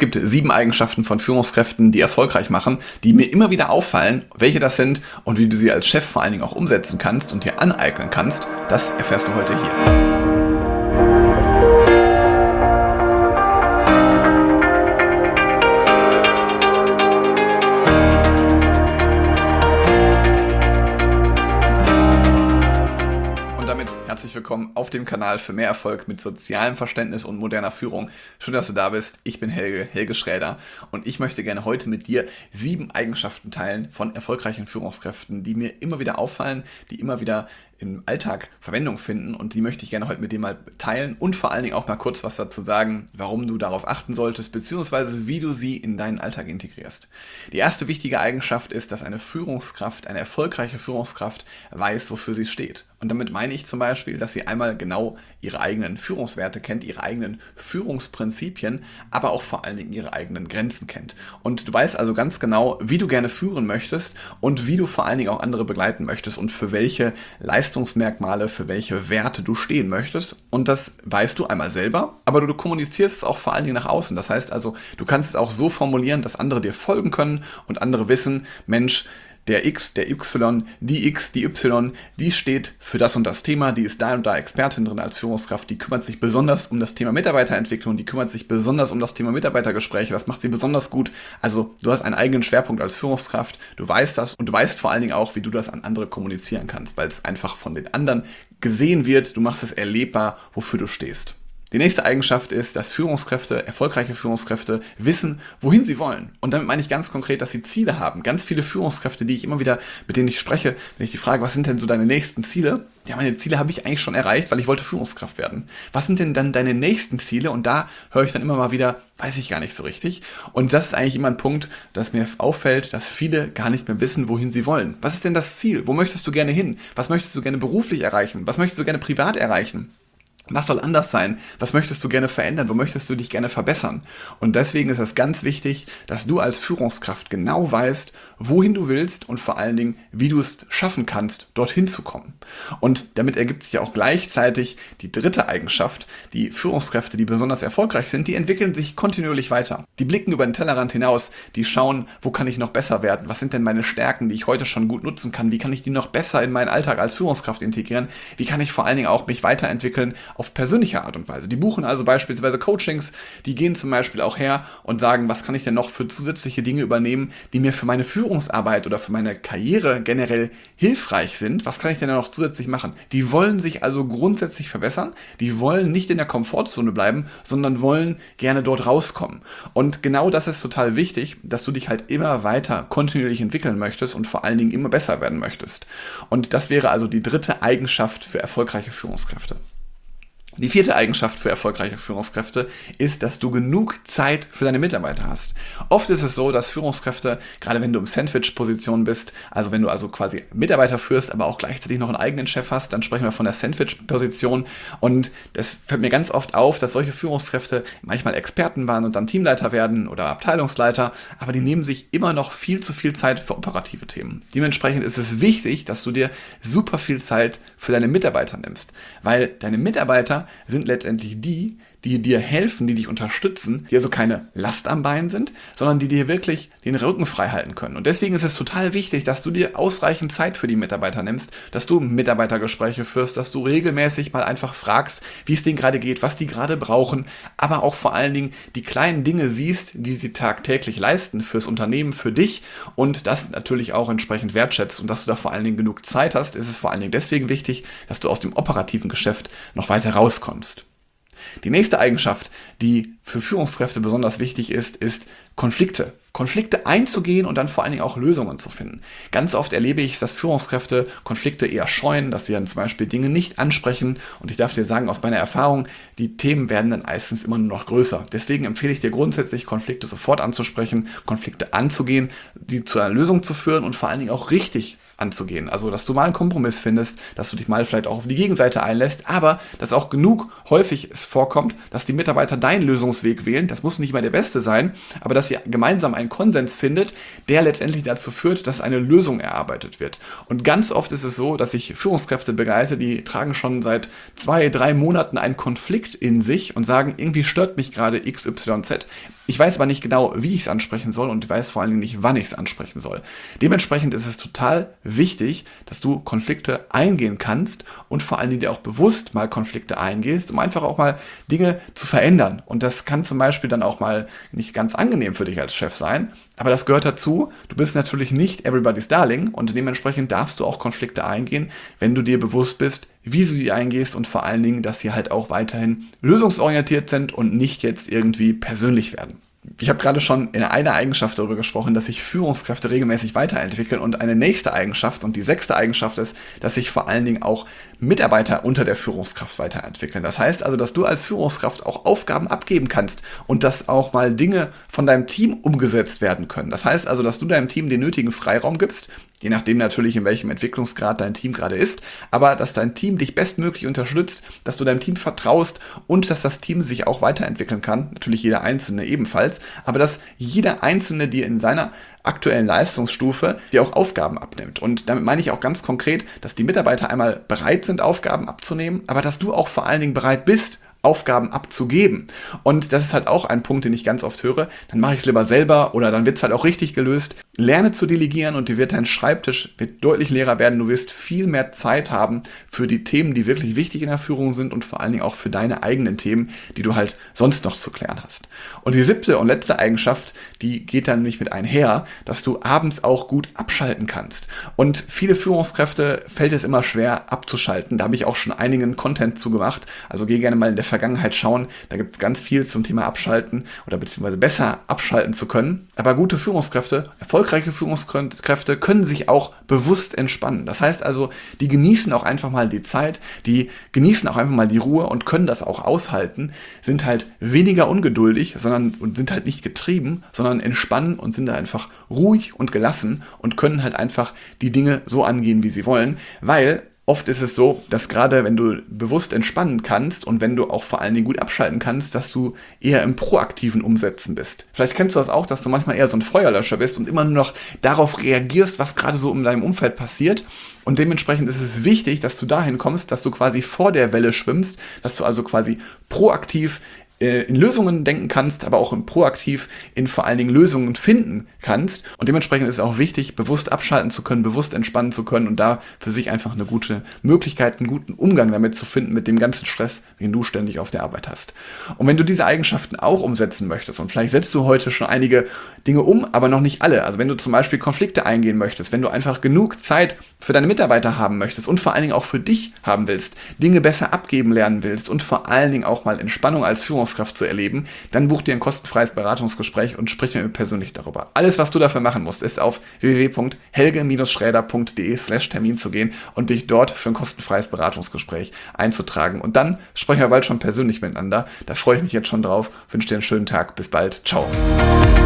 gibt 7 Eigenschaften von Führungskräften, die erfolgreich machen, die mir immer wieder auffallen. Welche das sind und wie du sie als Chef vor allen Dingen auch umsetzen kannst und dir aneignen kannst, das erfährst du heute hier. Herzlich willkommen auf dem Kanal für mehr Erfolg mit sozialem Verständnis und moderner Führung. Schön, dass du da bist. Ich bin Helge Schräder und ich möchte gerne heute mit dir 7 Eigenschaften teilen von erfolgreichen Führungskräften, die mir immer wieder auffallen, die immer wieder im Alltag Verwendung finden, und die möchte ich gerne heute mit dir mal teilen und vor allen Dingen auch mal kurz was dazu sagen, warum du darauf achten solltest, beziehungsweise wie du sie in deinen Alltag integrierst. Die erste wichtige Eigenschaft ist, dass eine Führungskraft, eine erfolgreiche Führungskraft weiß, wofür sie steht. Und damit meine ich zum Beispiel, dass sie einmal genau ihre eigenen Führungswerte kennt, ihre eigenen Führungsprinzipien, aber auch vor allen Dingen ihre eigenen Grenzen kennt. Und du weißt also ganz genau, wie du gerne führen möchtest und wie du vor allen Dingen auch andere begleiten möchtest und für welche Leistungsmerkmale, für welche Werte du stehen möchtest. Und das weißt du einmal selber, aber du kommunizierst es auch vor allen Dingen nach außen. Das heißt also, du kannst es auch so formulieren, dass andere dir folgen können und andere wissen, Mensch, der X, der Y, die X, die Y, die steht für das und das Thema, die ist da und da Expertin drin als Führungskraft, die kümmert sich besonders um das Thema Mitarbeiterentwicklung, die kümmert sich besonders um das Thema Mitarbeitergespräche, das macht sie besonders gut. Also du hast einen eigenen Schwerpunkt als Führungskraft, du weißt das und du weißt vor allen Dingen auch, wie du das an andere kommunizieren kannst, weil es einfach von den anderen gesehen wird, du machst es erlebbar, wofür du stehst. Die nächste Eigenschaft ist, dass erfolgreiche Führungskräfte wissen, wohin sie wollen. Und damit meine ich ganz konkret, dass sie Ziele haben. Ganz viele Führungskräfte, mit denen ich spreche, wenn ich die frage, was sind denn so deine nächsten Ziele? Ja, meine Ziele habe ich eigentlich schon erreicht, weil ich wollte Führungskraft werden. Was sind denn dann deine nächsten Ziele? Und da höre ich dann immer mal wieder, weiß ich gar nicht so richtig. Und das ist eigentlich immer ein Punkt, dass mir auffällt, dass viele gar nicht mehr wissen, wohin sie wollen. Was ist denn das Ziel? Wo möchtest du gerne hin? Was möchtest du gerne beruflich erreichen? Was möchtest du gerne privat erreichen? Was soll anders sein? Was möchtest du gerne verändern? Wo möchtest du dich gerne verbessern? Und deswegen ist es ganz wichtig, dass du als Führungskraft genau weißt, wohin du willst und vor allen Dingen, wie du es schaffen kannst, dorthin zu kommen. Und damit ergibt sich ja auch gleichzeitig die dritte Eigenschaft. Die Führungskräfte, die besonders erfolgreich sind, die entwickeln sich kontinuierlich weiter. Die blicken über den Tellerrand hinaus, die schauen, wo kann ich noch besser werden? Was sind denn meine Stärken, die ich heute schon gut nutzen kann? Wie kann ich die noch besser in meinen Alltag als Führungskraft integrieren? Wie kann ich vor allen Dingen auch mich weiterentwickeln auf persönliche Art und Weise? Die buchen also beispielsweise Coachings, die gehen zum Beispiel auch her und sagen, was kann ich denn noch für zusätzliche Dinge übernehmen, die mir für meine Führungsarbeit oder für meine Karriere generell hilfreich sind. Was kann ich denn noch zusätzlich machen? Die wollen sich also grundsätzlich verbessern, die wollen nicht in der Komfortzone bleiben, sondern wollen gerne dort rauskommen. Und genau das ist total wichtig, dass du dich halt immer weiter kontinuierlich entwickeln möchtest und vor allen Dingen immer besser werden möchtest. Und das wäre also die dritte Eigenschaft für erfolgreiche Führungskräfte. Die vierte Eigenschaft für erfolgreiche Führungskräfte ist, dass du genug Zeit für deine Mitarbeiter hast. Oft ist es so, dass Führungskräfte, gerade wenn du im Sandwich-Position bist, also wenn du also quasi Mitarbeiter führst, aber auch gleichzeitig noch einen eigenen Chef hast, dann sprechen wir von der Sandwich-Position. Und das fällt mir ganz oft auf, dass solche Führungskräfte manchmal Experten waren und dann Teamleiter werden oder Abteilungsleiter, aber die nehmen sich immer noch viel zu viel Zeit für operative Themen. Dementsprechend ist es wichtig, dass du dir super viel Zeit für deine Mitarbeiter nimmst, weil deine Mitarbeiter sind letztendlich die dir helfen, die dich unterstützen, die also keine Last am Bein sind, sondern die dir wirklich den Rücken frei halten können. Und deswegen ist es total wichtig, dass du dir ausreichend Zeit für die Mitarbeiter nimmst, dass du Mitarbeitergespräche führst, dass du regelmäßig mal einfach fragst, wie es denen gerade geht, was die gerade brauchen, aber auch vor allen Dingen die kleinen Dinge siehst, die sie tagtäglich leisten fürs Unternehmen, für dich, und das natürlich auch entsprechend wertschätzt und dass du da vor allen Dingen genug Zeit hast. Ist es vor allen Dingen deswegen wichtig, dass du aus dem operativen Geschäft noch weiter rauskommst. Die nächste Eigenschaft, die für Führungskräfte besonders wichtig ist Konflikte. Konflikte einzugehen und dann vor allen Dingen auch Lösungen zu finden. Ganz oft erlebe ich, dass Führungskräfte Konflikte eher scheuen, dass sie dann zum Beispiel Dinge nicht ansprechen. Und ich darf dir sagen, aus meiner Erfahrung, die Themen werden dann meistens immer nur noch größer. Deswegen empfehle ich dir grundsätzlich, Konflikte sofort anzusprechen, Konflikte anzugehen, die zu einer Lösung zu führen und vor allen Dingen auch richtig anzugehen. Also, dass du mal einen Kompromiss findest, dass du dich mal vielleicht auch auf die Gegenseite einlässt, aber dass auch genug häufig es vorkommt, dass die Mitarbeiter deinen Lösungsweg wählen. Das muss nicht mal der beste sein, aber dass ihr gemeinsam einen Konsens findet, der letztendlich dazu führt, dass eine Lösung erarbeitet wird. Und ganz oft ist es so, dass ich Führungskräfte begleite, die tragen schon seit 2-3 Monaten einen Konflikt in sich und sagen, irgendwie stört mich gerade XYZ. Ich weiß aber nicht genau, wie ich es ansprechen soll und ich weiß vor allen Dingen nicht, wann ich es ansprechen soll. Dementsprechend ist es total wichtig, dass du Konflikte eingehen kannst und vor allen Dingen dir auch bewusst mal Konflikte eingehst, um einfach auch mal Dinge zu verändern. Und das kann zum Beispiel dann auch mal nicht ganz angenehm für dich als Chef sein, aber das gehört dazu. Du bist natürlich nicht everybody's darling und dementsprechend darfst du auch Konflikte eingehen, wenn du dir bewusst bist, wie du die eingehst und vor allen Dingen, dass sie halt auch weiterhin lösungsorientiert sind und nicht jetzt irgendwie persönlich werden. Ich habe gerade schon in einer Eigenschaft darüber gesprochen, dass sich Führungskräfte regelmäßig weiterentwickeln und eine nächste Eigenschaft und die 6. Eigenschaft ist, dass sich vor allen Dingen auch Mitarbeiter unter der Führungskraft weiterentwickeln. Das heißt also, dass du als Führungskraft auch Aufgaben abgeben kannst und dass auch mal Dinge von deinem Team umgesetzt werden können. Das heißt also, dass du deinem Team den nötigen Freiraum gibst, je nachdem natürlich, in welchem Entwicklungsgrad dein Team gerade ist, aber dass dein Team dich bestmöglich unterstützt, dass du deinem Team vertraust und dass das Team sich auch weiterentwickeln kann, natürlich jeder Einzelne ebenfalls, aber dass jeder Einzelne dir in seiner aktuellen Leistungsstufe dir auch Aufgaben abnimmt. Und damit meine ich auch ganz konkret, dass die Mitarbeiter einmal bereit sind, Aufgaben abzunehmen, aber dass du auch vor allen Dingen bereit bist, Aufgaben abzugeben. Und das ist halt auch ein Punkt, den ich ganz oft höre. Dann mache ich es lieber selber oder dann wird es halt auch richtig gelöst. Lerne zu delegieren und dir wird dein Schreibtisch wird deutlich leerer werden. Du wirst viel mehr Zeit haben für die Themen, die wirklich wichtig in der Führung sind und vor allen Dingen auch für deine eigenen Themen, die du halt sonst noch zu klären hast. Und die 7. und letzte Eigenschaft, die geht dann nämlich mit einher, dass du abends auch gut abschalten kannst. Und viele Führungskräfte fällt es immer schwer abzuschalten. Da habe ich auch schon einigen Content zu gemacht. Also geh gerne mal in der Vergangenheit schauen. Da gibt es ganz viel zum Thema Abschalten oder beziehungsweise besser abschalten zu können. Aber gute Führungskräfte, erfolgreiche Führungskräfte können sich auch bewusst entspannen. Das heißt also, die genießen auch einfach mal die Zeit, die genießen auch einfach mal die Ruhe und können das auch aushalten, sind halt weniger ungeduldig, und sind halt nicht getrieben, sondern entspannen und sind da einfach ruhig und gelassen und können halt einfach die Dinge so angehen, wie sie wollen, weil oft ist es so, dass gerade wenn du bewusst entspannen kannst und wenn du auch vor allen Dingen gut abschalten kannst, dass du eher im proaktiven Umsetzen bist. Vielleicht kennst du das auch, dass du manchmal eher so ein Feuerlöscher bist und immer nur noch darauf reagierst, was gerade so in deinem Umfeld passiert. Und dementsprechend ist es wichtig, dass du dahin kommst, dass du quasi vor der Welle schwimmst, dass du also quasi proaktiv in Lösungen denken kannst, aber auch proaktiv in vor allen Dingen Lösungen finden kannst. Und dementsprechend ist es auch wichtig, bewusst abschalten zu können, bewusst entspannen zu können und da für sich einfach eine gute Möglichkeit, einen guten Umgang damit zu finden, mit dem ganzen Stress, den du ständig auf der Arbeit hast. Und wenn du diese Eigenschaften auch umsetzen möchtest, und vielleicht setzt du heute schon einige Dinge um, aber noch nicht alle. Also wenn du zum Beispiel Konflikte eingehen möchtest, wenn du einfach genug Zeit für deine Mitarbeiter haben möchtest und vor allen Dingen auch für dich haben willst, Dinge besser abgeben lernen willst und vor allen Dingen auch mal Entspannung als Führungskraft zu erleben, dann buch dir ein kostenfreies Beratungsgespräch und sprich mit mir persönlich darüber. Alles, was du dafür machen musst, ist auf www.helge-schräder.de/Termin zu gehen und dich dort für ein kostenfreies Beratungsgespräch einzutragen. Und dann sprechen wir bald schon persönlich miteinander. Da freue ich mich jetzt schon drauf. Wünsche dir einen schönen Tag. Bis bald. Ciao.